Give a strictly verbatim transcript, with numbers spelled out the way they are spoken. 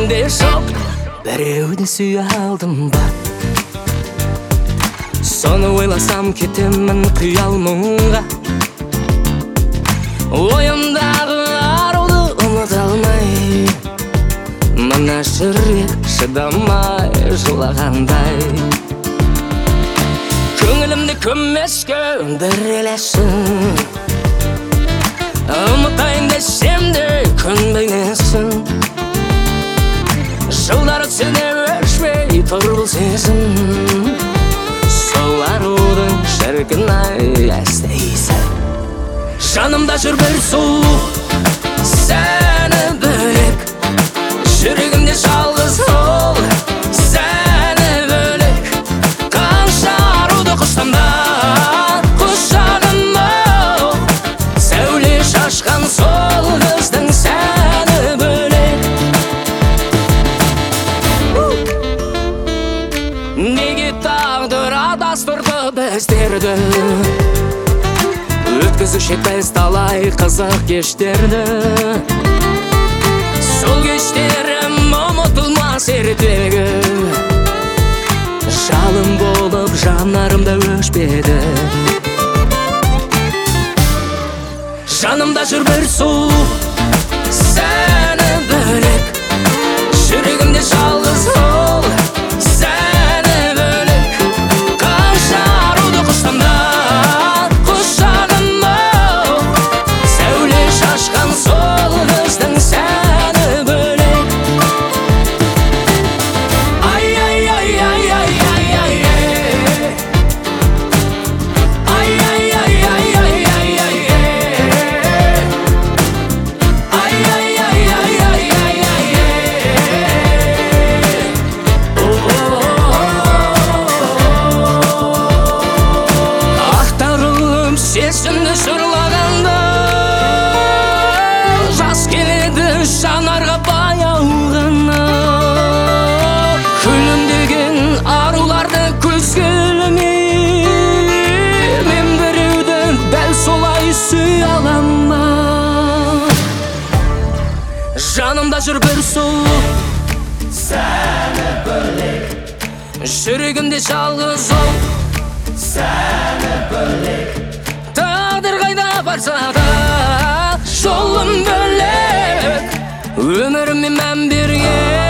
менде жоқ. Біреуді сүйе алдым ба, соны ойласам кетемін қиял мұңға. Ойымдағы аруды ұмыта алмай, мына жүрек шыдамай жылағандай. Көңілімді көмеске өндірелесің, ұмытайын десем де көнбейсің. Жылдар өтсе де өшпей тұр бұл сезім, сол арудың шіркін-ай әстейсің. Жанымда жүр бір сұлу, сәні бөлек, жүрегімде жалғыз ол, сәні бөлек. Қанша аруды құштам да құшағым ол, сәуле шашқан сол қыздың сәні бөлек. Неге тағдыр адастырды біздерді, өткізуші біз талай қызық кештерді. Сол кештерім ұмытылмас ертегі, жалын болып жанарымда өшпеді. Жанымда жүр бір сұлу, сәні бөлек, жүрегімде жалғыз ол, сәні бөлек. Қанша аруды құштам да құшағым ол, сәуле шашқан сол қыздың сәні бөлек. Ай, ай, ай, ай, ай, ай, ай, ай, ай, ай, ай, ай, ай, ай, ай, ай, сезімді жырлағанда жас келеді жанарға баяу ғана. Күлімдеген аруларды көзге ілмей, мен біреуді дәл солай сүй алам ба. Жанымда жүр бір сұлу, сәні бөлек, жүрегімде жалғыз ол, сәні бөлек. Тағдыр қайда барса да жолым бөлек, өміріме мән берген